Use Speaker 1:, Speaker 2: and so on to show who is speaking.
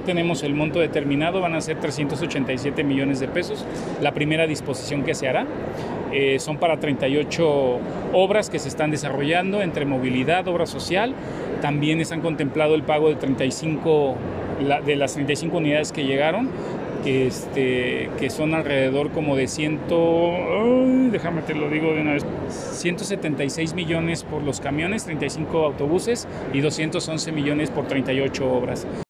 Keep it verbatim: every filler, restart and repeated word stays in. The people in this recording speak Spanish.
Speaker 1: tenemos el monto determinado, van a ser trescientos ochenta y siete millones de pesos, la primera disposición que se hará. Eh, son para treinta y ocho obras que se están desarrollando entre movilidad, obra social. También están contemplado el pago de treinta y cinco, de las treinta y cinco unidades que llegaron, que, este, que son alrededor como de ciento, oh, déjame te lo digo de una vez, ciento setenta y seis millones por los camiones, treinta y cinco autobuses y doscientos once millones por treinta y ocho obras.